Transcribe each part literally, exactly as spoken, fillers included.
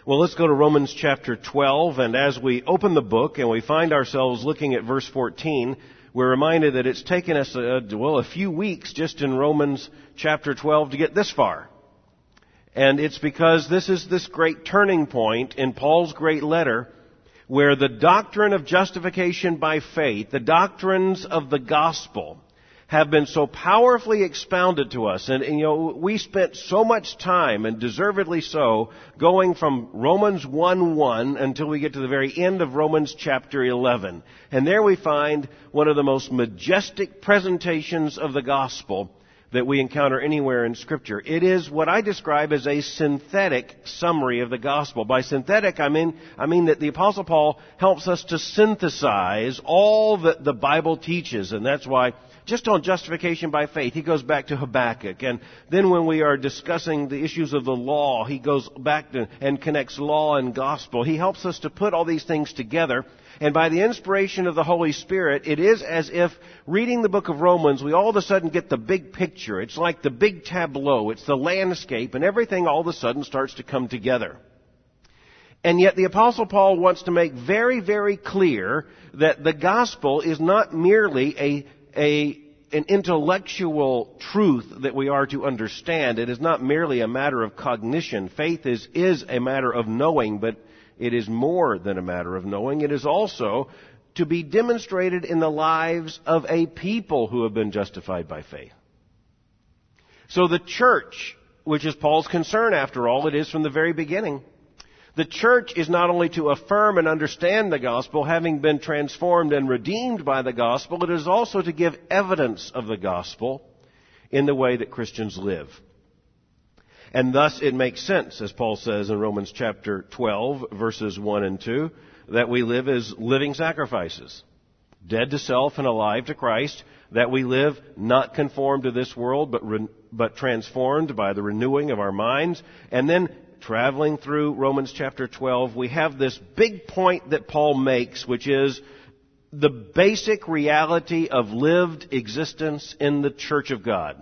Well, let's go to Romans chapter twelve, and as we open the book and we find ourselves looking at verse fourteen, we're reminded that it's taken us, a, well, a few weeks just in Romans chapter twelve to get this far. And it's because this is this great turning point in Paul's great letter where the doctrine of justification by faith, the doctrines of the gospel, have been so powerfully expounded to us. And, and, you know, we spent so much time, and deservedly so, going from Romans one one until we get to the very end of Romans chapter eleven. And there we find one of the most majestic presentations of the gospel that we encounter anywhere in Scripture. It is what I describe as a synthetic summary of the gospel. By synthetic, I mean, I mean that the Apostle Paul helps us to synthesize all that the Bible teaches, and that's why just on justification by faith, he goes back to Habakkuk. And then when we are discussing the issues of the law, he goes back to, and connects law and gospel. He helps us to put all these things together. And by the inspiration of the Holy Spirit, it is as if reading the book of Romans, we all of a sudden get the big picture. It's like the big tableau. It's the landscape, and everything all of a sudden starts to come together. And yet the Apostle Paul wants to make very, very clear that the gospel is not merely a A, an intellectual truth that we are to understand. It is not merely a matter of cognition. Faith is, is a matter of knowing, but it is more than a matter of knowing. It is also to be demonstrated in the lives of a people who have been justified by faith. So the church, which is Paul's concern after all, it is from the very beginning. The church is not only to affirm and understand the gospel, having been transformed and redeemed by the gospel, it is also to give evidence of the gospel in the way that Christians live. And thus it makes sense, as Paul says in Romans chapter twelve, verses one and two, that we live as living sacrifices, dead to self and alive to Christ, that we live not conformed to this world, but, re- but transformed by the renewing of our minds. And then traveling through Romans chapter twelve, we have this big point that Paul makes, which is the basic reality of lived existence in the church of God.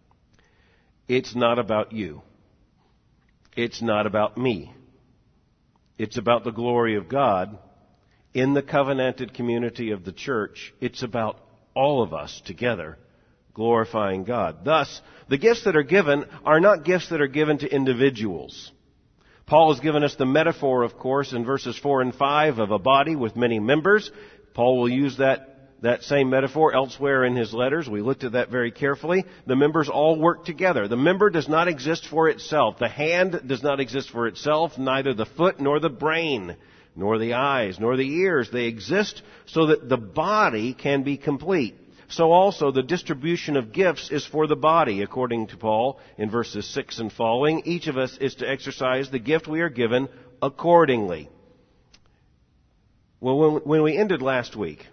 It's not about you. It's not about me. It's about the glory of God in the covenanted community of the church. It's about all of us together glorifying God. Thus, the gifts that are given are not gifts that are given to individuals. Paul has given us the metaphor, of course, in verses four and five of a body with many members. Paul will use that, that same metaphor elsewhere in his letters. We looked at that very carefully. The members all work together. The member does not exist for itself. The hand does not exist for itself, neither the foot nor the brain, nor the eyes, nor the ears. They exist so that the body can be complete. So also the distribution of gifts is for the body, according to Paul in verses six and following. Each of us is to exercise the gift we are given accordingly. Well, when, when we ended last week,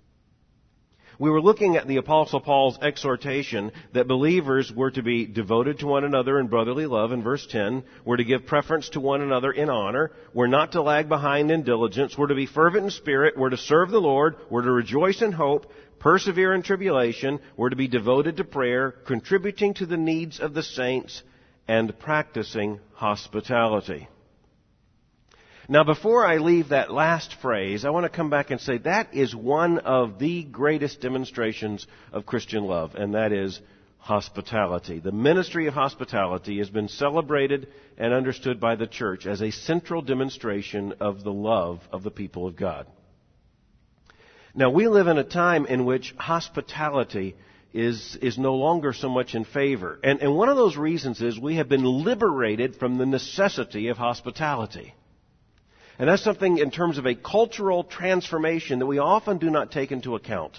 we were looking at the Apostle Paul's exhortation that believers were to be devoted to one another in brotherly love in verse ten. We're to give preference to one another in honor. We're not to lag behind in diligence. We're to be fervent in spirit. We're to serve the Lord. We're to rejoice in hope, persevere in tribulation. We're to be devoted to prayer, contributing to the needs of the saints, and practicing hospitality. Now, before I leave that last phrase, I want to come back and say that is one of the greatest demonstrations of Christian love, and that is hospitality. The ministry of hospitality has been celebrated and understood by the church as a central demonstration of the love of the people of God. Now, we live in a time in which hospitality is is no longer so much in favor. And, and one of those reasons is we have been liberated from the necessity of hospitality. And that's something in terms of a cultural transformation that we often do not take into account.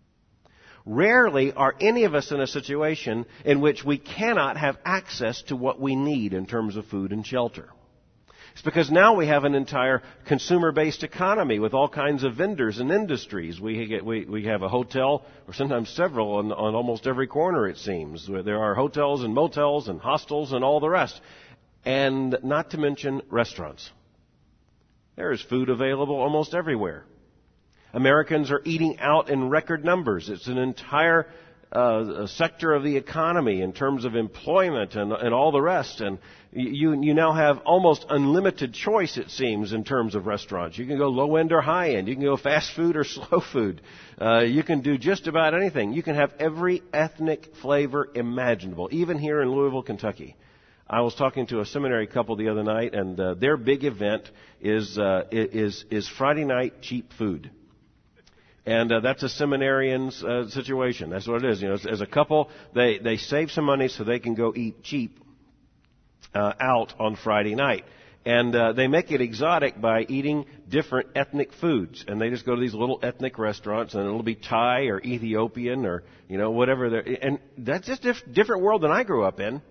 Rarely are any of us in a situation in which we cannot have access to what we need in terms of food and shelter. It's because now we have an entire consumer-based economy with all kinds of vendors and industries. We get, we, we have a hotel, or sometimes several, on, on almost every corner, it seems. There are hotels and motels and hostels and all the rest. And not to mention restaurants. There is food available almost everywhere. Americans are eating out in record numbers. It's an entire uh, sector of the economy in terms of employment and, and all the rest. And you, you now have almost unlimited choice, it seems, in terms of restaurants. You can go low end or high end. You can go fast food or slow food. Uh, you can do just about anything. You can have every ethnic flavor imaginable, even here in Louisville, Kentucky. I was talking to a seminary couple the other night, and uh, their big event is uh, is is Friday night cheap food. And uh, that's a seminarian's uh, situation. That's what it is. You know, as, as a couple, they, they save some money so they can go eat cheap uh, out on Friday night. And uh, they make it exotic by eating different ethnic foods. And they just go to these little ethnic restaurants, and it'll be Thai or Ethiopian or, you know, whatever. They're, and that's just a diff- different world than I grew up in.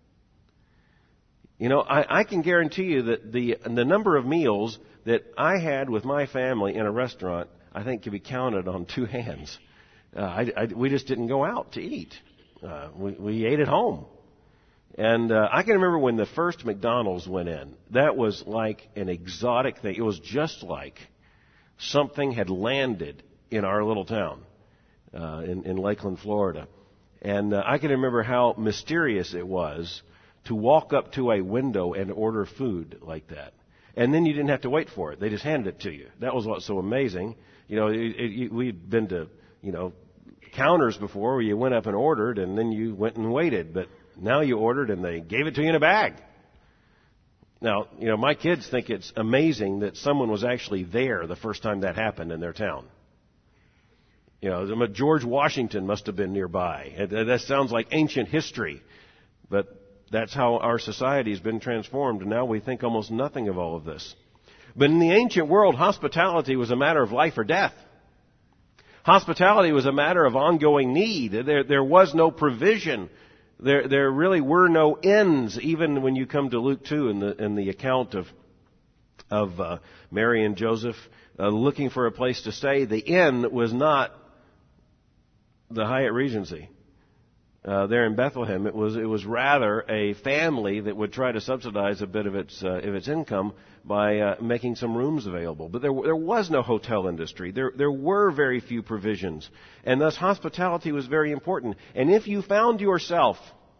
You know, I, I can guarantee you that the the number of meals that I had with my family in a restaurant, I think, can be counted on two hands. Uh, I, I, we just didn't go out to eat. Uh, we, we ate at home. And uh, I can remember when the first McDonald's went in. That was like an exotic thing. It was just like something had landed in our little town uh, in, in Lakeland, Florida. And uh, I can remember how mysterious it was to walk up to a window and order food like that. And then you didn't have to wait for it. They just handed it to you. That was what's so amazing. You know, it, it, we'd been to, you know, counters before where you went up and ordered and then you went and waited. But now you ordered and they gave it to you in a bag. Now, you know, my kids think it's amazing that someone was actually there the first time that happened in their town. You know, George Washington must have been nearby. That sounds like ancient history. But that's how our society has been transformed, and now we think almost nothing of all of this. But in the ancient world, hospitality was a matter of life or death. Hospitality was a matter of ongoing need. There, there was no provision. There, there really were no ends, even when you come to Luke two in the, in the account of, of uh, Mary and Joseph uh, looking for a place to stay. The inn was not the Hyatt Regency. Uh, there in Bethlehem, it was it was rather a family that would try to subsidize a bit of its uh, of its income by uh, making some rooms available. But there there was no hotel industry. There there were very few provisions, and thus hospitality was very important. And if you found yourself,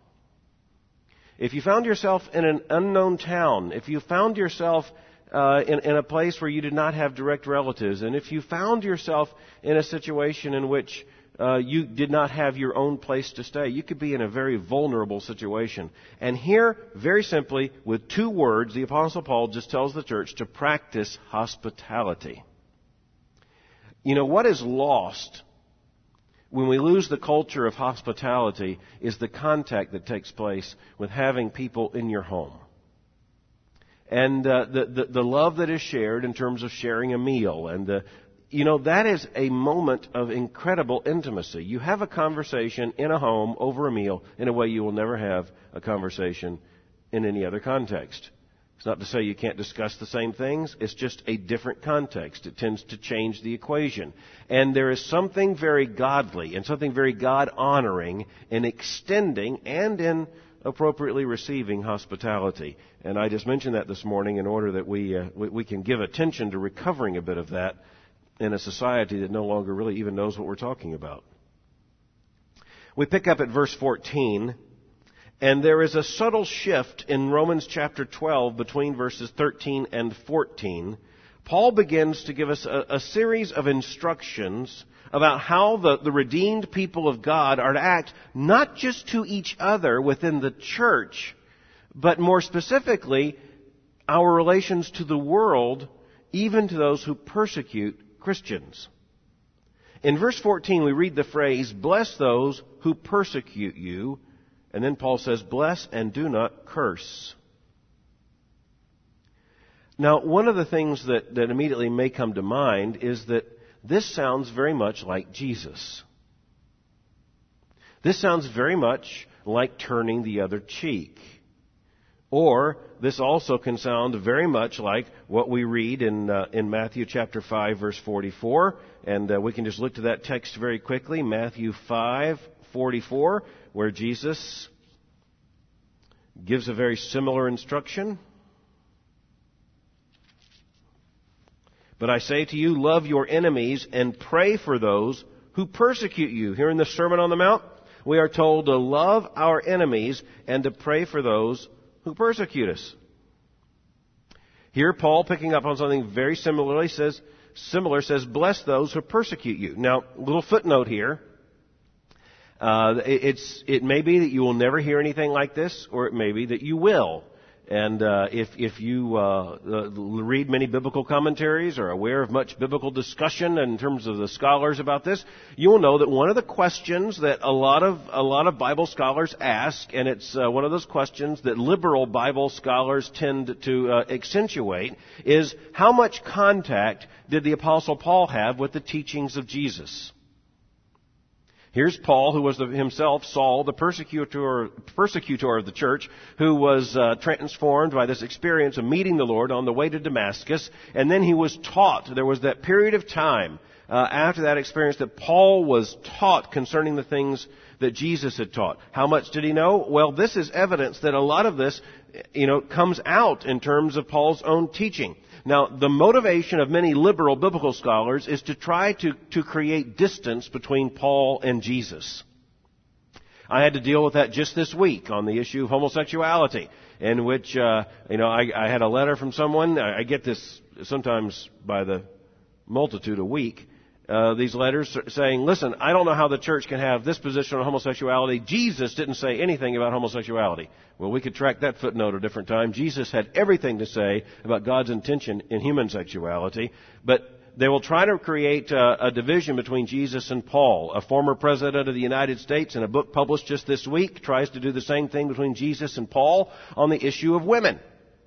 if you found yourself in an unknown town, if you found yourself uh, in in a place where you did not have direct relatives, and if you found yourself in a situation in which Uh, you did not have your own place to stay, you could be in a very vulnerable situation. And here, very simply, with two words, the Apostle Paul just tells the church to practice hospitality. You know, what is lost when we lose the culture of hospitality is the contact that takes place with having people in your home. And uh, the, the, the love that is shared in terms of sharing a meal, and the You know, that is a moment of incredible intimacy. You have a conversation in a home over a meal in a way you will never have a conversation in any other context. It's not to say you can't discuss the same things. It's just a different context. It tends to change the equation. And there is something very godly and something very God-honoring in extending and in appropriately receiving hospitality. And I just mentioned that this morning in order that we, uh, we, we can give attention to recovering a bit of that in a society that no longer really even knows what we're talking about. We pick up at verse fourteen, and there is a subtle shift in Romans chapter twelve between verses thirteen and fourteen. Paul begins to give us a, a series of instructions about how the, the redeemed people of God are to act, not just to each other within the church, but more specifically, our relations to the world, even to those who persecute Christians. In verse fourteen, we read the phrase, "Bless those who persecute you," and then Paul says, "Bless and do not curse." Now, one of the things that, that immediately may come to mind is that this sounds very much like Jesus. This sounds very much like turning the other cheek. Or this also can sound very much like what we read in uh, in Matthew chapter five, verse forty-four, and uh, we can just look to that text very quickly. Matthew five forty-four, where Jesus gives a very similar instruction. "But I say to you, love your enemies and pray for those who persecute you." Here in the Sermon on the Mount, we are told to love our enemies and to pray for those who persecute us. Here, Paul, picking up on something very similarly, says, similar, says, bless those who persecute you. Now, little footnote here. Uh, it, it's, it may be that you will never hear anything like this, or it may be that you will. And uh, if if you uh, uh, read many biblical commentaries or are aware of much biblical discussion in terms of the scholars about this, you will know that one of the questions that a lot of a lot of Bible scholars ask, and it's uh, one of those questions that liberal Bible scholars tend to uh, accentuate, is how much contact did the Apostle Paul have with the teachings of Jesus? Here's Paul, who was the, himself Saul, the persecutor, persecutor of the church, who was uh, transformed by this experience of meeting the Lord on the way to Damascus, and then he was taught. There was that period of time uh, after that experience that Paul was taught concerning the things that Jesus had taught. How much did he know? Well, this is evidence that a lot of this, you know, comes out in terms of Paul's own teaching. Now, the motivation of many liberal biblical scholars is to try to, to create distance between Paul and Jesus. I had to deal with that just this week on the issue of homosexuality, in which, uh, you know, I, I had a letter from someone. I, I get this sometimes by the multitude a week. Uh, these letters saying, listen, I don't know how the church can have this position on homosexuality. Jesus didn't say anything about homosexuality. Well, we could track that footnote a different time. Jesus had everything to say about God's intention in human sexuality, but they will try to create uh, a division between Jesus and Paul. A former president of the United States, in a book published just this week, tries to do the same thing between Jesus and Paul on the issue of women.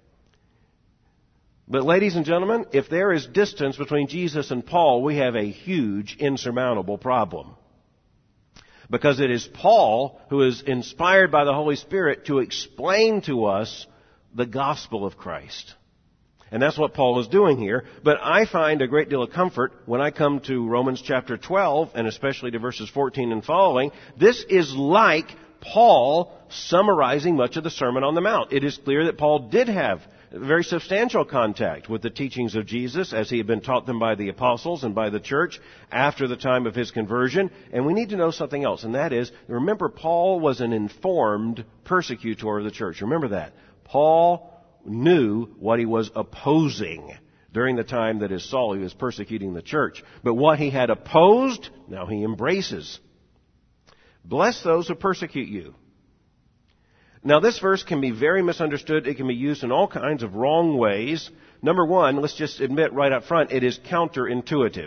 But ladies and gentlemen, if there is distance between Jesus and Paul, we have a huge, insurmountable problem. Because it is Paul who is inspired by the Holy Spirit to explain to us the gospel of Christ. And that's what Paul is doing here. But I find a great deal of comfort when I come to Romans chapter twelve, and especially to verses fourteen and following. This is like Paul summarizing much of the Sermon on the Mount. It is clear that Paul did have very substantial contact with the teachings of Jesus as he had been taught them by the apostles and by the church after the time of his conversion. And we need to know something else, and that is, remember, Paul was an informed persecutor of the church. Remember that. Paul knew what he was opposing during the time that as Saul, he was persecuting the church. But what he had opposed, now he embraces. Bless those who persecute you. Now, this verse can be very misunderstood. It can be used in all kinds of wrong ways. Number one, let's just admit right up front, it is counterintuitive.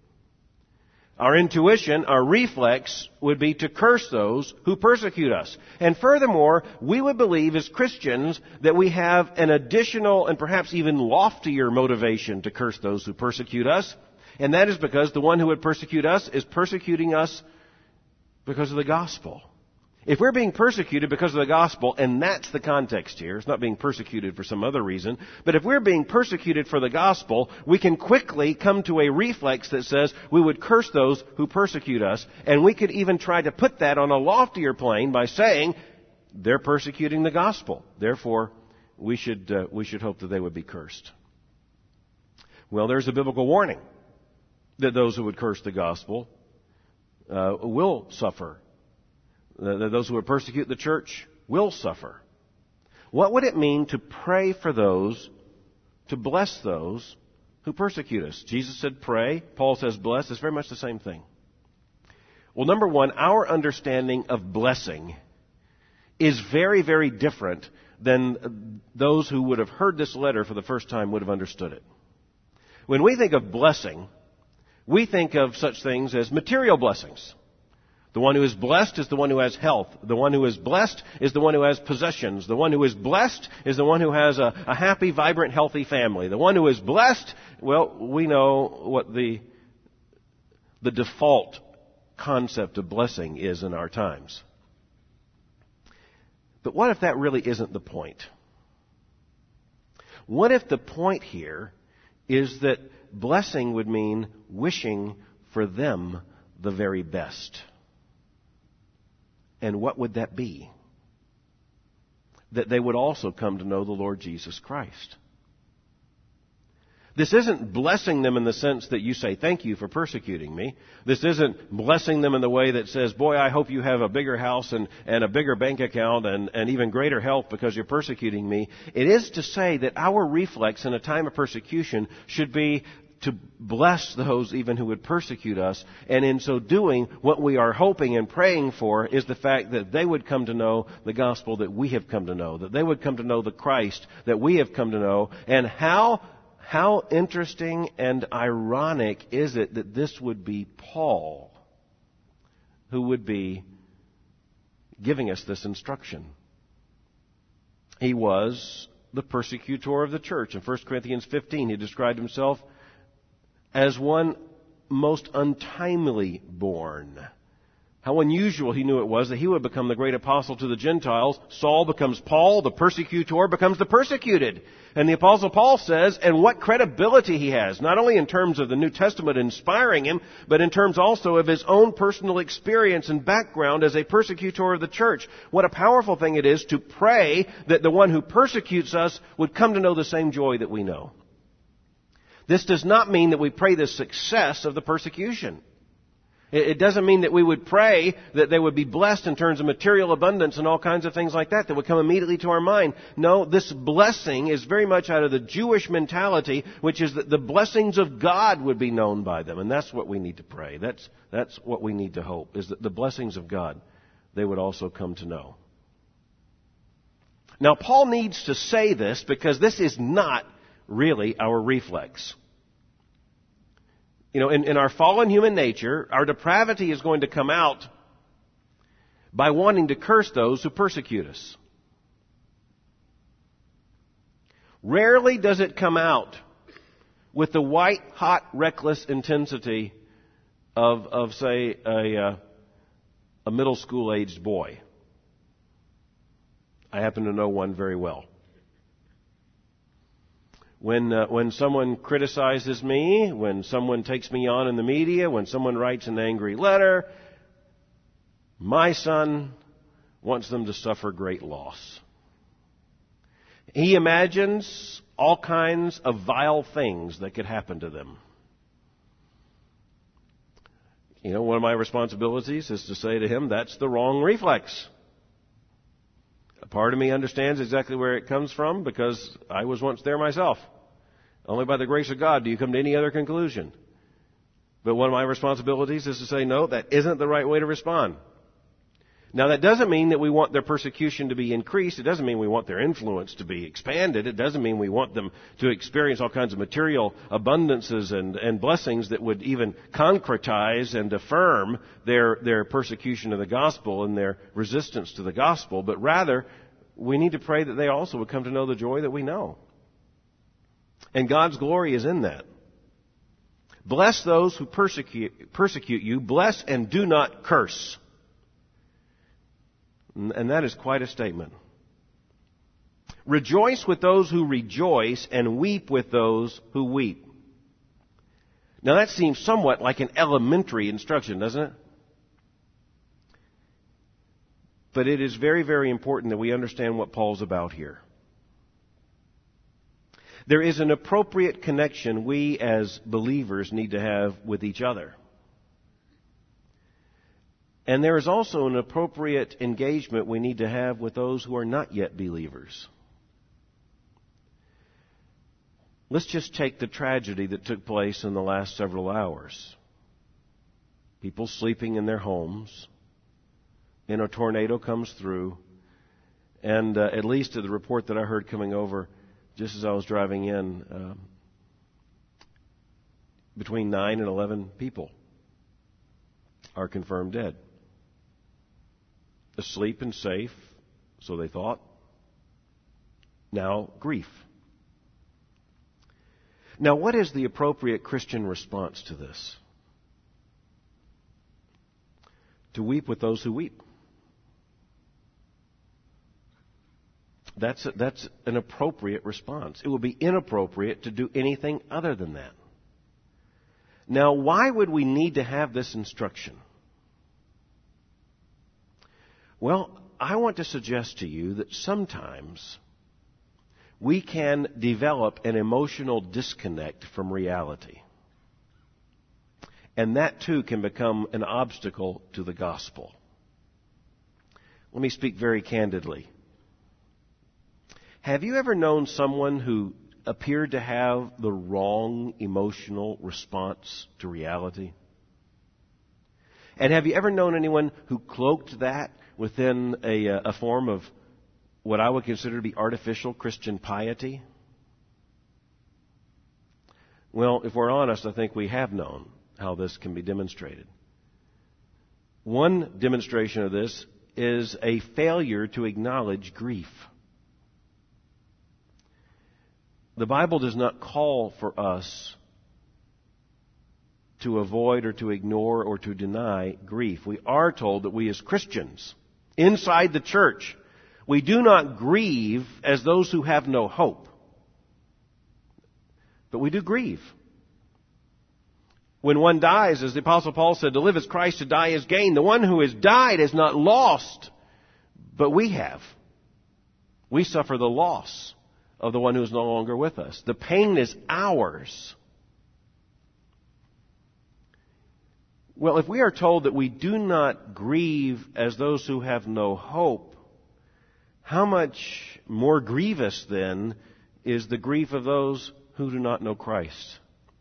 Our intuition, our reflex, would be to curse those who persecute us. And furthermore, we would believe as Christians that we have an additional and perhaps even loftier motivation to curse those who persecute us. And that is because the one who would persecute us is persecuting us because of the gospel. If we're being persecuted because of the gospel, and that's the context here, it's not being persecuted for some other reason, but if we're being persecuted for the gospel, we can quickly come to a reflex that says we would curse those who persecute us, and we could even try to put that on a loftier plane by saying they're persecuting the gospel. Therefore, we should uh, we should hope that they would be cursed. Well, there's a biblical warning that those who would curse the gospel uh, will suffer. Those who would persecute the church will suffer. What would it mean to pray for those, to bless those who persecute us? Jesus said pray. Paul says bless. It's very much the same thing. Well, number one, our understanding of blessing is very, very different than those who would have heard this letter for the first time would have understood it. When we think of blessing, we think of such things as material blessings. The one who is blessed is the one who has health. The one who is blessed is the one who has possessions. The one who is blessed is the one who has a, a happy, vibrant, healthy family. The one who is blessed, well, we know what the, the default concept of blessing is in our times. But what if that really isn't the point? What if the point here is that blessing would mean wishing for them the very best? And what would that be? That they would also come to know the Lord Jesus Christ. This isn't blessing them in the sense that you say, thank you for persecuting me. This isn't blessing them in the way that says, boy, I hope you have a bigger house and, and a bigger bank account and, and even greater health because you're persecuting me. It is to say that our reflex in a time of persecution should be to bless those even who would persecute us. And in so doing, what we are hoping and praying for is the fact that they would come to know the gospel that we have come to know, that they would come to know the Christ that we have come to know. And how How interesting and ironic is it that this would be Paul who would be giving us this instruction? He was the persecutor of the church. In First Corinthians fifteen, he described himself as one most untimely born. How unusual he knew it was that he would become the great apostle to the Gentiles. Saul becomes Paul, the persecutor becomes the persecuted. And the apostle Paul says, and what credibility he has, not only in terms of the New Testament inspiring him, but in terms also of his own personal experience and background as a persecutor of the church. What a powerful thing it is to pray that the one who persecutes us would come to know the same joy that we know. This does not mean that we pray the success of the persecution. It doesn't mean that we would pray that they would be blessed in terms of material abundance and all kinds of things like that that would come immediately to our mind. No, this blessing is very much out of the Jewish mentality, which is that the blessings of God would be known by them. And that's what we need to pray. That's, that's what we need to hope, is that the blessings of God they would also come to know. Now, Paul needs to say this because this is not really our reflex. You know, in, in our fallen human nature, our depravity is going to come out by wanting to curse those who persecute us. Rarely does it come out with the white, hot, reckless intensity of, of say, a, uh, a middle school-aged boy. I happen to know one very well. When uh, when someone criticizes me, when someone takes me on in the media, when someone writes an angry letter, my son wants them to suffer great loss. He imagines all kinds of vile things that could happen to them. You know, one of my responsibilities is to say to him, that's the wrong reflex. A part of me understands exactly where it comes from because I was once there myself. Only by the grace of God do you come to any other conclusion. But one of my responsibilities is to say, no, that isn't the right way to respond. Now, that doesn't mean that we want their persecution to be increased. It doesn't mean we want their influence to be expanded. It doesn't mean we want them to experience all kinds of material abundances and, and blessings that would even concretize and affirm their, their persecution of the gospel and their resistance to the gospel. But rather, we need to pray that they also would come to know the joy that we know. And God's glory is in that. Bless those who persecute, persecute you. Bless and do not curse. And that is quite a statement. Rejoice with those who rejoice and weep with those who weep. Now that seems somewhat like an elementary instruction, doesn't it? But it is very, very important that we understand what Paul's about here. There is an appropriate connection we as believers need to have with each other. And there is also an appropriate engagement we need to have with those who are not yet believers. Let's just take the tragedy that took place in the last several hours. People sleeping in their homes, and a tornado comes through, and uh, at least to the report that I heard coming over just as I was driving in, uh, between nine and eleven people are confirmed dead. Asleep and safe, so they thought. Now, grief. Now, what is the appropriate Christian response to this? To weep with those who weep. That's, a, that's an appropriate response. It would be inappropriate to do anything other than that. Now, why would we need to have this instruction? Well, I want to suggest to you that sometimes we can develop an emotional disconnect from reality. And that too can become an obstacle to the gospel. Let me speak very candidly. Have you ever known someone who appeared to have the wrong emotional response to reality? And have you ever known anyone who cloaked that within a, a form of what I would consider to be artificial Christian piety? Well, if we're honest, I think we have known how this can be demonstrated. One demonstration of this is a failure to acknowledge grief. The Bible does not call for us to avoid or to ignore or to deny grief. We are told that we as Christians, inside the church, we do not grieve as those who have no hope. But we do grieve. When one dies, as the Apostle Paul said, to live is Christ, to die is gain. The one who has died is not lost, but we have. We suffer the loss of the one who is no longer with us. The pain is ours. Well, if we are told that we do not grieve as those who have no hope, how much more grievous then is the grief of those who do not know Christ?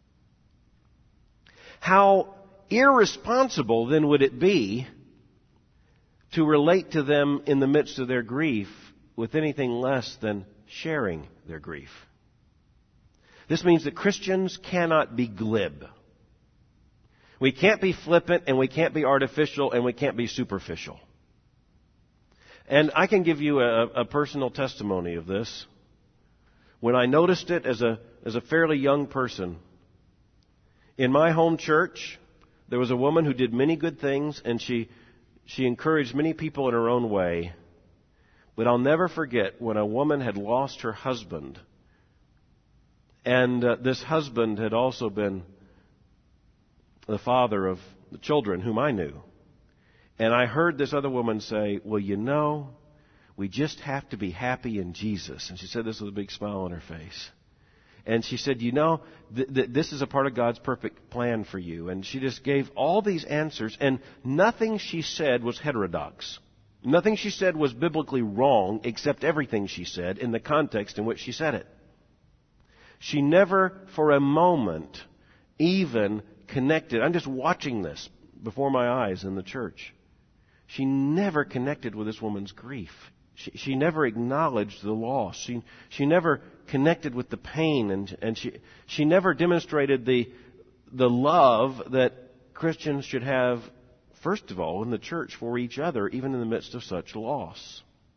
How irresponsible then would it be to relate to them in the midst of their grief with anything less than sharing their grief? This means that Christians cannot be glib. We can't be flippant, and we can't be artificial, and we can't be superficial. And I can give you a, a personal testimony of this. When I noticed it as a as a fairly young person, in my home church, there was a woman who did many good things, and she she encouraged many people in her own way. But I'll never forget when a woman had lost her husband, and uh, this husband had also been the father of the children whom I knew. And I heard this other woman say, well, you know, we just have to be happy in Jesus. And she said this with a big smile on her face. And she said, you know, th- th- this is a part of God's perfect plan for you. And she just gave all these answers, and nothing she said was heterodox. Nothing she said was biblically wrong, except everything she said in the context in which she said it. She never for a moment even connected. I'm just watching this before my eyes in the church. She never connected with this woman's grief. She, she never acknowledged the loss. She, she never connected with the pain, and, and she, she never demonstrated the, the love that Christians should have, first of all, in the church for each other, even in the midst of such loss.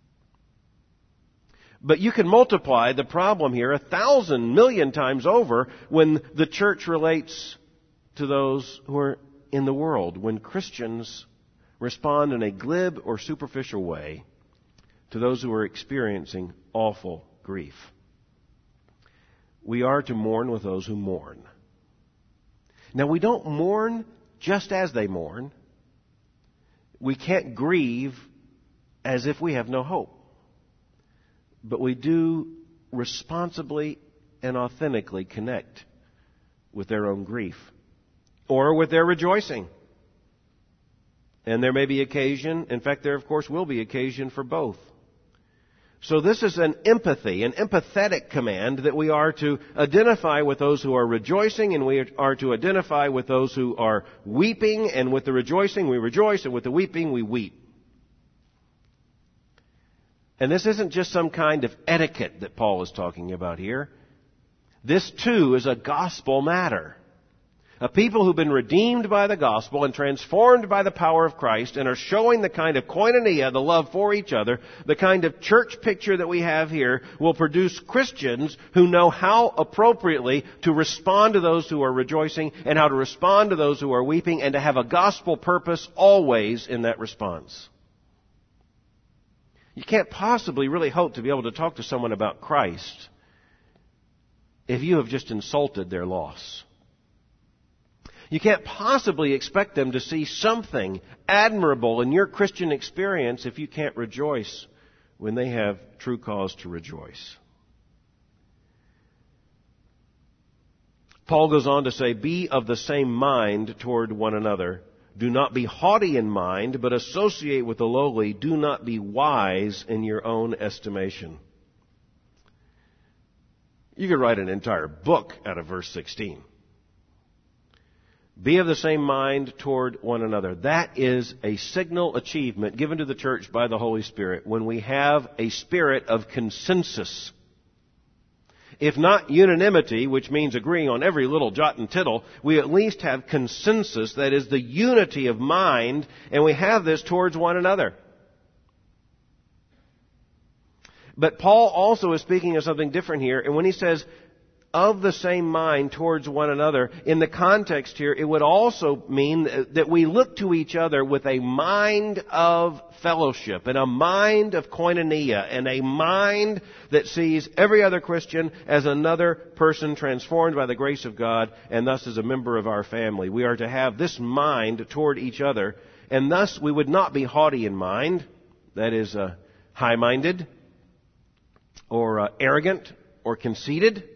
But you can multiply the problem here a thousand million times over when the church relates to those who are in the world, when Christians respond in a glib or superficial way to those who are experiencing awful grief. We are to mourn with those who mourn. Now, we don't mourn just as they mourn. We can't grieve as if we have no hope. But we do responsibly and authentically connect with their own grief, or with their rejoicing. And there may be occasion, in fact, there of course will be occasion for both. So this is an empathy, an empathetic command that we are to identify with those who are rejoicing, and we are to identify with those who are weeping, and with the rejoicing we rejoice, and with the weeping we weep. And this isn't just some kind of etiquette that Paul is talking about here. This too is a gospel matter. A people who've been redeemed by the gospel and transformed by the power of Christ and are showing the kind of koinonia, the love for each other, the kind of church picture that we have here, will produce Christians who know how appropriately to respond to those who are rejoicing and how to respond to those who are weeping, and to have a gospel purpose always in that response. You can't possibly really hope to be able to talk to someone about Christ if you have just insulted their loss. You can't possibly expect them to see something admirable in your Christian experience if you can't rejoice when they have true cause to rejoice. Paul goes on to say, be of the same mind toward one another. Do not be haughty in mind, but associate with the lowly. Do not be wise in your own estimation. You could write an entire book out of verse sixteen. Be of the same mind toward one another. That is a signal achievement given to the church by the Holy Spirit when we have a spirit of consensus. If not unanimity, which means agreeing on every little jot and tittle, we at least have consensus, that is the unity of mind, and we have this towards one another. But Paul also is speaking of something different here, and when he says, of the same mind towards one another, in the context here, it would also mean that we look to each other with a mind of fellowship and a mind of koinonia and a mind that sees every other Christian as another person transformed by the grace of God and thus as a member of our family. We are to have this mind toward each other, and thus we would not be haughty in mind, that is, uh, high-minded or uh, arrogant or conceited,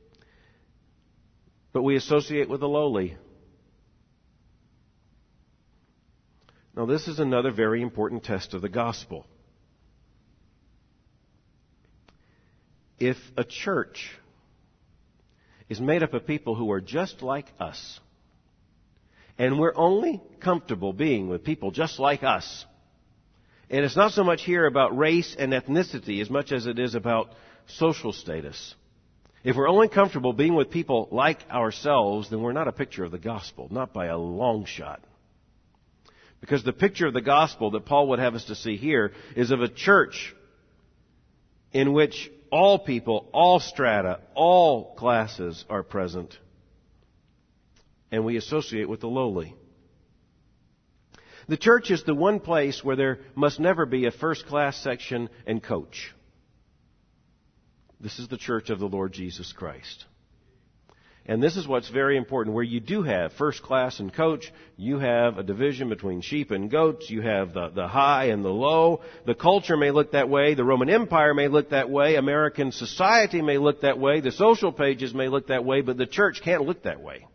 but we associate with the lowly. Now, this is another very important test of the gospel. If a church is made up of people who are just like us, and we're only comfortable being with people just like us, and it's not so much here about race and ethnicity as much as it is about social status. If we're only comfortable being with people like ourselves, then we're not a picture of the gospel, not by a long shot. Because the picture of the gospel that Paul would have us to see here is of a church in which all people, all strata, all classes are present, and we associate with the lowly. The church is the one place where there must never be a first-class section and coach. This is the church of the Lord Jesus Christ. And this is what's very important. Where you do have first class and coach, you have a division between sheep and goats. You have the, the high and the low. The culture may look that way. The Roman Empire may look that way. American society may look that way. The social pages may look that way. But the church can't look that way.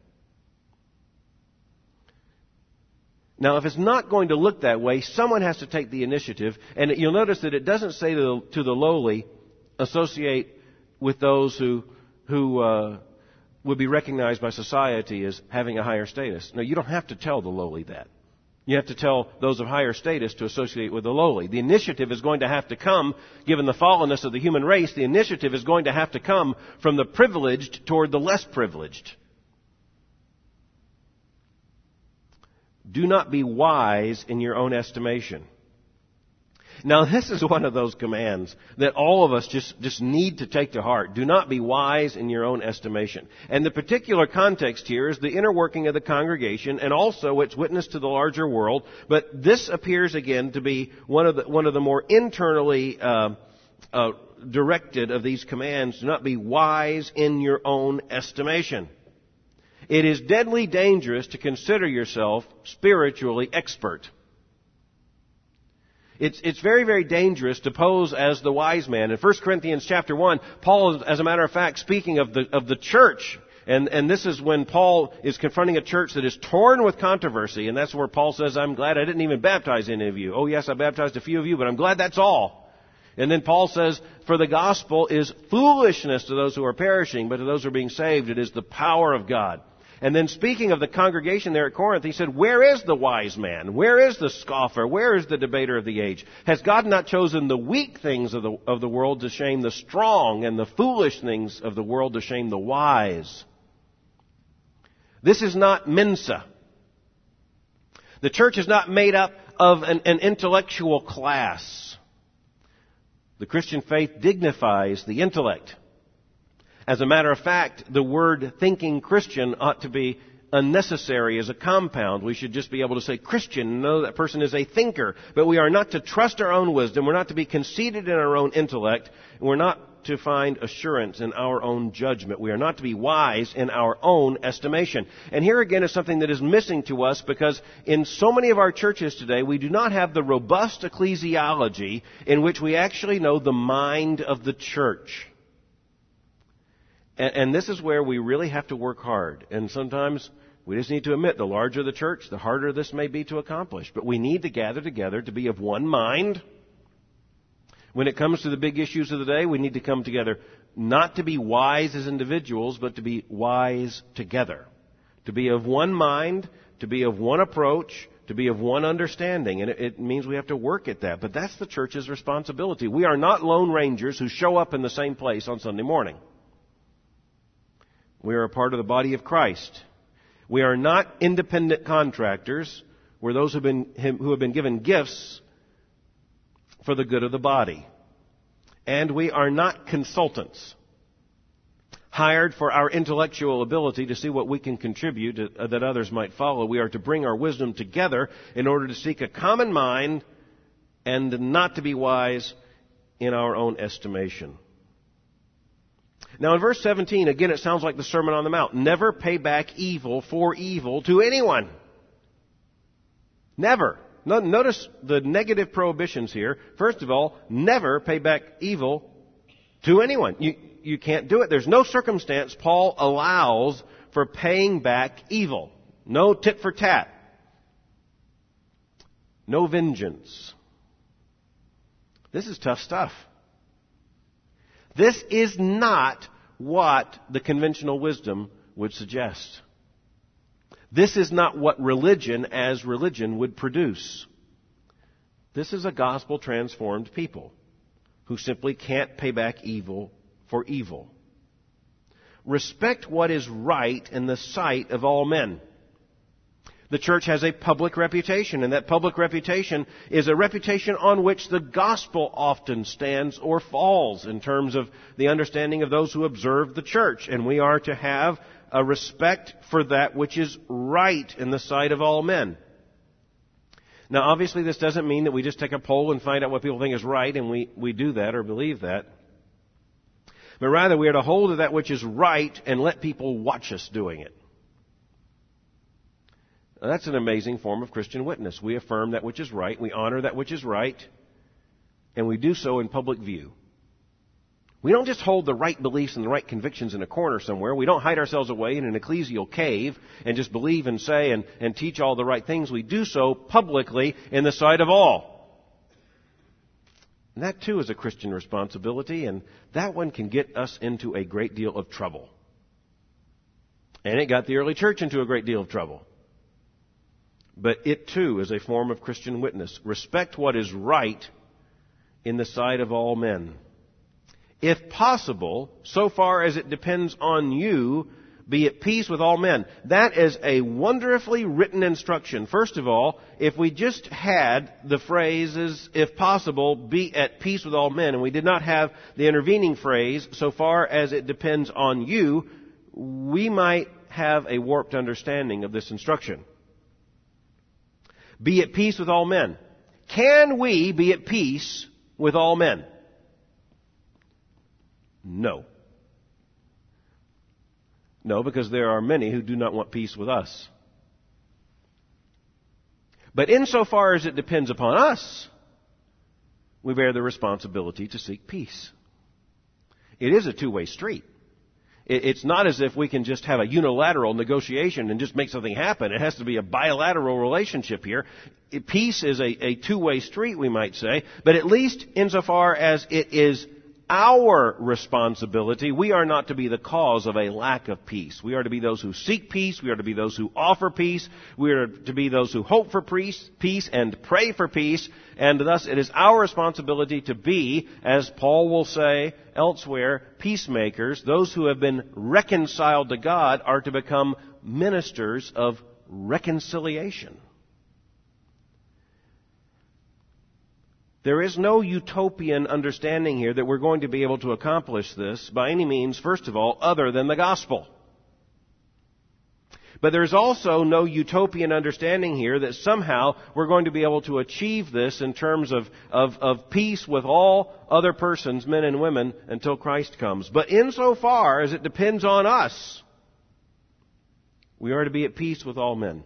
Now, if it's not going to look that way, someone has to take the initiative. And you'll notice that it doesn't say to the, to the lowly, associate with those who who uh, would be recognized by society as having a higher status. No, you don't have to tell the lowly that. You have to tell those of higher status to associate with the lowly. The initiative is going to have to come, given the fallenness of the human race, the initiative is going to have to come from the privileged toward the less privileged. Do not be wise in your own estimation. Now, this is one of those commands that all of us just, just need to take to heart. Do not be wise in your own estimation. And the particular context here is the inner working of the congregation and also its witness to the larger world. But this appears again to be one of the, one of the more internally uh, uh, directed of these commands. Do not be wise in your own estimation. It is deadly dangerous to consider yourself spiritually expert. It's, it's very, very dangerous to pose as the wise man. In First Corinthians chapter one, Paul is, as a matter of fact, speaking of the, of the church. And, and this is when Paul is confronting a church that is torn with controversy. And that's where Paul says, I'm glad I didn't even baptize any of you. Oh, yes, I baptized a few of you, but I'm glad that's all. And then Paul says, for the gospel is foolishness to those who are perishing, but to those who are being saved, it is the power of God. And then speaking of the congregation there at Corinth, he said, where is the wise man? Where is the scoffer? Where is the debater of the age? Has God not chosen the weak things of the, of the world to shame the strong, and the foolish things of the world to shame the wise? This is not Mensa. The church is not made up of an, an intellectual class. The Christian faith dignifies the intellect. As a matter of fact, the word thinking Christian ought to be unnecessary as a compound. We should just be able to say Christian and know that person is a thinker. But we are not to trust our own wisdom. We're not to be conceited in our own intellect. We're not to find assurance in our own judgment. We are not to be wise in our own estimation. And here again is something that is missing to us, because in so many of our churches today, we do not have the robust ecclesiology in which we actually know the mind of the church. And, and this is where we really have to work hard. And sometimes we just need to admit, the larger the church, the harder this may be to accomplish. But we need to gather together to be of one mind. When it comes to the big issues of the day, we need to come together not to be wise as individuals, but to be wise together. To be of one mind, to be of one approach, to be of one understanding. And it, it means we have to work at that. But that's the church's responsibility. We are not lone rangers who show up in the same place on Sunday morning. We are a part of the body of Christ. We are not independent contractors. We're those who have been, who have been given gifts for the good of the body. And we are not consultants, hired for our intellectual ability to see what we can contribute to, uh, that others might follow. We are to bring our wisdom together in order to seek a common mind and not to be wise in our own estimation. Now in verse seventeen, again, it sounds like the Sermon on the Mount. Never pay back evil for evil to anyone. Never. Notice the negative prohibitions here. First of all, never pay back evil to anyone. You, you can't do it. There's no circumstance Paul allows for paying back evil. No tit for tat. No vengeance. This is tough stuff. This is not what the conventional wisdom would suggest. This is not what religion as religion would produce. This is a gospel-transformed people who simply can't pay back evil for evil. Respect what is right in the sight of all men. The church has a public reputation, and that public reputation is a reputation on which the gospel often stands or falls in terms of the understanding of those who observe the church. And we are to have a respect for that which is right in the sight of all men. Now, obviously, this doesn't mean that we just take a poll and find out what people think is right, and we, we do that or believe that. But rather, we are to hold to that which is right and let people watch us doing it. Now, that's an amazing form of Christian witness. We affirm that which is right, we honor that which is right, and we do so in public view. We don't just hold the right beliefs and the right convictions in a corner somewhere. We don't hide ourselves away in an ecclesial cave and just believe and say and, and teach all the right things. We do so publicly in the sight of all. And that too is a Christian responsibility, and that one can get us into a great deal of trouble. And it got the early church into a great deal of trouble. But it too is a form of Christian witness. Respect what is right in the sight of all men. If possible, so far as it depends on you, be at peace with all men. That is a wonderfully written instruction. First of all, if we just had the phrases, if possible, be at peace with all men, and we did not have the intervening phrase, so far as it depends on you, we might have a warped understanding of this instruction. Be at peace with all men. Can we be at peace with all men? No. No, because there are many who do not want peace with us. But insofar as it depends upon us, we bear the responsibility to seek peace. It is a two-way street. It's not as if we can just have a unilateral negotiation and just make something happen. It has to be a bilateral relationship here. Peace is a, a two-way street, we might say, but at least insofar as it is our responsibility, we are not to be the cause of a lack of peace. We are to be those who seek peace. We are to be those who offer peace. We are to be those who hope for peace, peace and pray for peace. And thus it is our responsibility to be, as Paul will say elsewhere, peacemakers. Those who have been reconciled to God are to become ministers of reconciliation. There is no utopian understanding here that we're going to be able to accomplish this by any means, first of all, other than the gospel. But there's also no utopian understanding here that somehow we're going to be able to achieve this in terms of, of, of peace with all other persons, men and women, until Christ comes. But insofar as it depends on us, we are to be at peace with all men.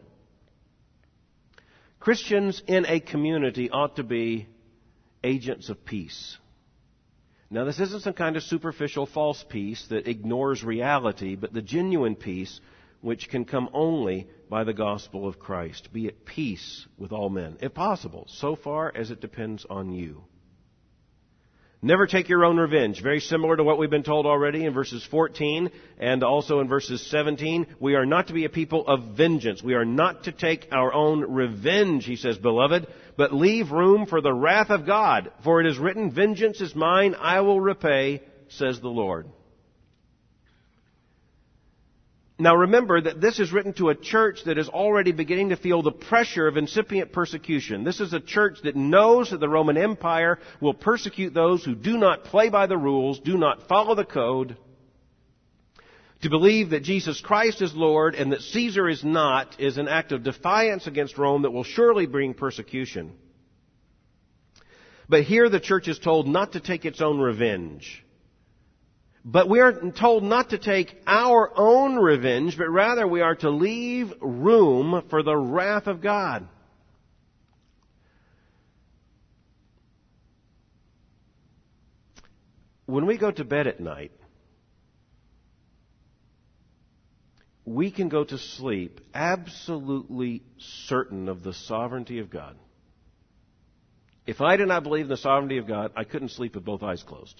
Christians in a community ought to be agents of peace. Now, this isn't some kind of superficial false peace that ignores reality, but the genuine peace which can come only by the gospel of Christ. Be at peace with all men, if possible, so far as it depends on you. Never take your own revenge. Very similar to what we've been told already in verses fourteen and also in verses seventeen. We are not to be a people of vengeance. We are not to take our own revenge, he says, beloved, but leave room for the wrath of God. For it is written, vengeance is mine, I will repay, says the Lord. Now remember that this is written to a church that is already beginning to feel the pressure of incipient persecution. This is a church that knows that the Roman Empire will persecute those who do not play by the rules, do not follow the code. To believe that Jesus Christ is Lord and that Caesar is not is an act of defiance against Rome that will surely bring persecution. But here the church is told not to take its own revenge. But we are told not to take our own revenge, but rather we are to leave room for the wrath of God. When we go to bed at night, we can go to sleep absolutely certain of the sovereignty of God. If I did not believe in the sovereignty of God, I couldn't sleep with both eyes closed.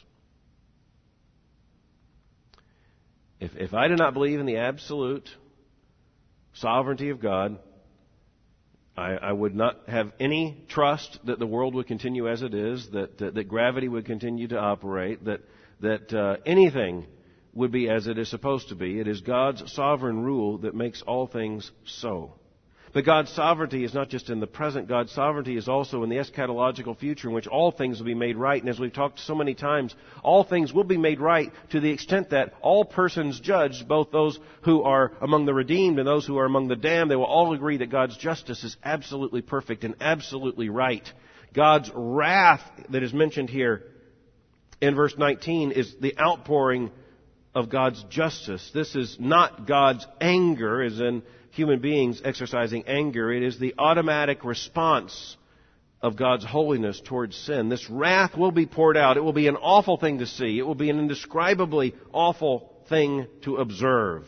If, if I did not believe in the absolute sovereignty of God, I, I would not have any trust that the world would continue as it is, that that, that gravity would continue to operate, that that uh, anything would be as it is supposed to be. It is God's sovereign rule that makes all things so. But God's sovereignty is not just in the present. God's sovereignty is also in the eschatological future in which all things will be made right. And as we've talked so many times, all things will be made right to the extent that all persons judged, both those who are among the redeemed and those who are among the damned, they will all agree that God's justice is absolutely perfect and absolutely right. God's wrath that is mentioned here in verse nineteen is the outpouring of God's justice. This is not God's anger, as in human beings exercising anger. It is the automatic response of God's holiness towards sin. This wrath will be poured out. It will be an awful thing to see. It will be an indescribably awful thing to observe.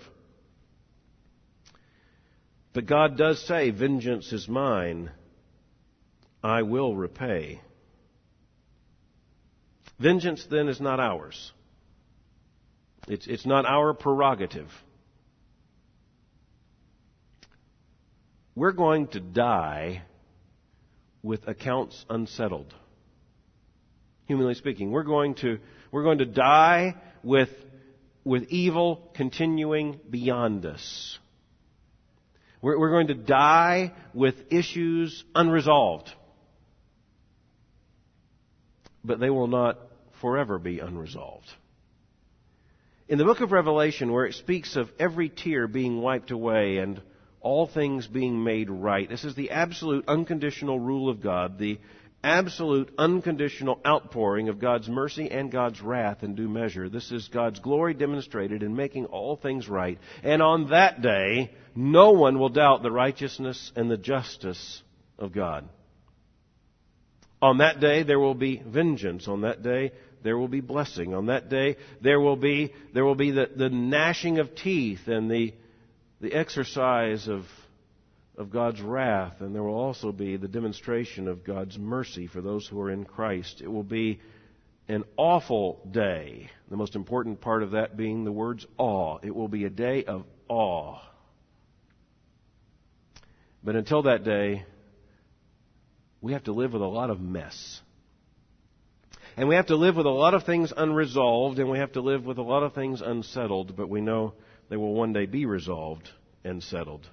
But God does say, vengeance is mine. I will repay. Vengeance then is not ours. It's, it's not our prerogative. We're going to die with accounts unsettled. Humanly speaking, we're going to we're going to die with with evil continuing beyond us. We're, we're going to die with issues unresolved, but they will not forever be unresolved. In the book of Revelation, where it speaks of every tear being wiped away and all things being made right. This is the absolute unconditional rule of God, the absolute unconditional outpouring of God's mercy and God's wrath in due measure. This is God's glory demonstrated in making all things right. And on that day, no one will doubt the righteousness and the justice of God. On that day, there will be vengeance. On that day, there will be blessing. On that day, there will be there will be the, the gnashing of teeth and the the exercise of, of God's wrath, and there will also be the demonstration of God's mercy for those who are in Christ. It will be an awful day, the most important part of that being the words awe. It will be a day of awe. But until that day, we have to live with a lot of mess. And we have to live with a lot of things unresolved, and we have to live with a lot of things unsettled, but we know they will one day be resolved and settled.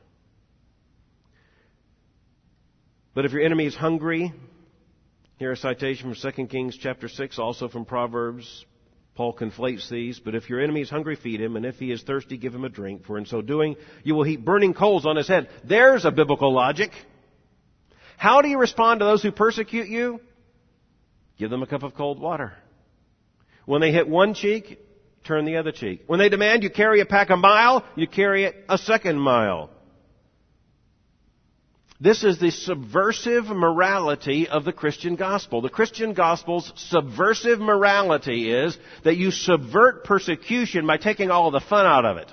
But if your enemy is hungry, here a citation from Second Kings chapter six, also from Proverbs. Paul conflates these. But if your enemy is hungry, feed him, and if he is thirsty, give him a drink, for in so doing you will heap burning coals on his head. There's a biblical logic. How do you respond to those who persecute you? Give them a cup of cold water. When they hit one cheek, turn the other cheek. When they demand you carry a pack a mile, you carry it a second mile. This is the subversive morality of the Christian gospel. The Christian gospel's subversive morality is that you subvert persecution by taking all of the fun out of it.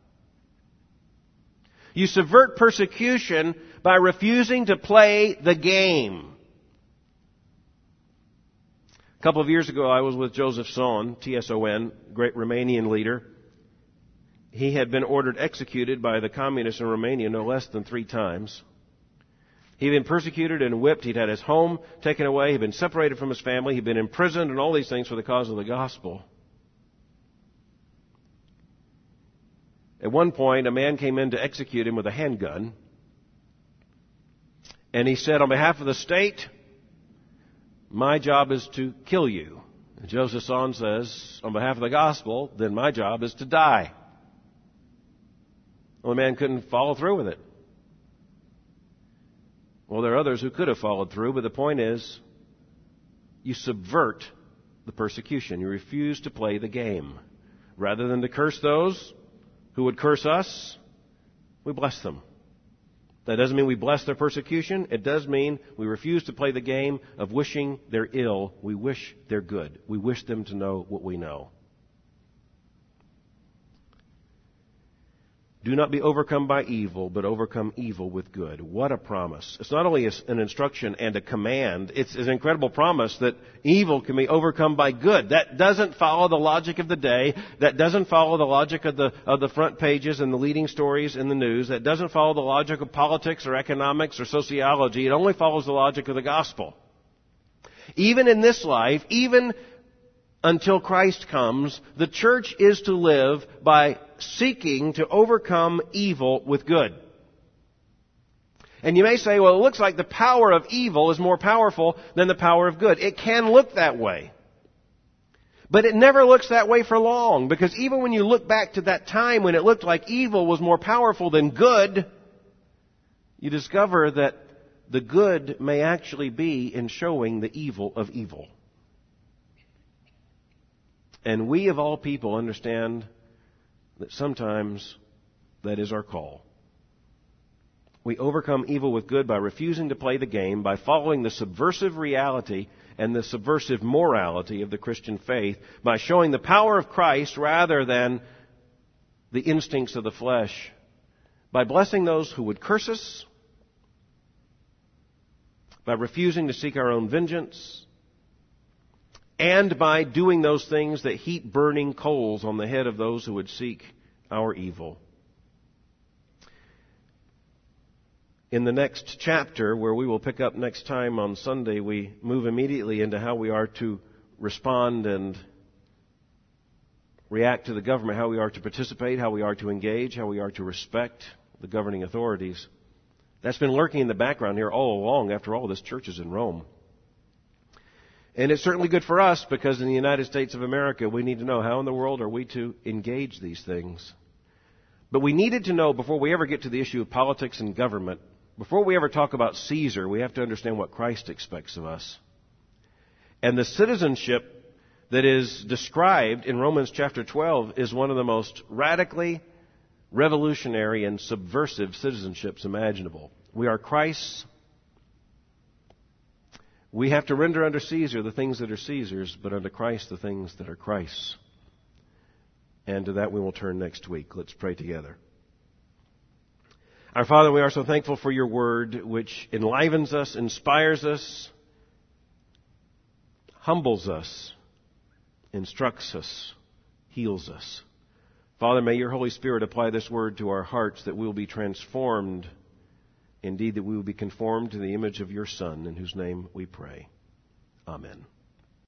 You subvert persecution by refusing to play the game. A couple of years ago, I was with Joseph Tson, T S O N, great Romanian leader. He had been ordered executed by the communists in Romania no less than three times. He'd been persecuted and whipped. He'd had his home taken away. He'd been separated from his family. He'd been imprisoned and all these things for the cause of the gospel. At one point, a man came in to execute him with a handgun. And he said, on behalf of the state, my job is to kill you. And Joseph Tson says, on behalf of the gospel, then my job is to die. Well, the man couldn't follow through with it. Well, there are others who could have followed through, but the point is, you subvert the persecution. You refuse to play the game. Rather than to curse those who would curse us, we bless them. That doesn't mean we bless their persecution. It does mean we refuse to play the game of wishing their ill. We wish their good. We wish them to know what we know. Do not be overcome by evil, but overcome evil with good. What a promise. It's not only an instruction and a command, it's an incredible promise that evil can be overcome by good. That doesn't follow the logic of the day. That doesn't follow the logic of the, of the front pages and the leading stories in the news. That doesn't follow the logic of politics or economics or sociology. It only follows the logic of the gospel. Even in this life, even until Christ comes, the church is to live by seeking to overcome evil with good. And you may say, well, it looks like the power of evil is more powerful than the power of good. It can look that way. But it never looks that way for long, because even when you look back to that time when it looked like evil was more powerful than good, you discover that the good may actually be in showing the evil of evil. And we of all people understand that sometimes that is our call. We overcome evil with good by refusing to play the game, by following the subversive reality and the subversive morality of the Christian faith, by showing the power of Christ rather than the instincts of the flesh, by blessing those who would curse us, by refusing to seek our own vengeance, and by doing those things that heap burning coals on the head of those who would seek our evil. In the next chapter, where we will pick up next time on Sunday, we move immediately into how we are to respond and react to the government, how we are to participate, how we are to engage, how we are to respect the governing authorities. That's been lurking in the background here all along. After all, this church is in Rome. And it's certainly good for us, because in the United States of America, we need to know how in the world are we to engage these things. But we needed to know, before we ever get to the issue of politics and government, before we ever talk about Caesar, we have to understand what Christ expects of us. And the citizenship that is described in Romans chapter twelve is one of the most radically revolutionary and subversive citizenships imaginable. We are Christ's. We have to render unto Caesar the things that are Caesar's, but unto Christ the things that are Christ's. And to that we will turn next week. Let's pray together. Our Father, we are so thankful for your word, which enlivens us, inspires us, humbles us, instructs us, heals us. Father, may your Holy Spirit apply this word to our hearts, that we will be transformed. Indeed, that we will be conformed to the image of your Son, in whose name we pray. Amen.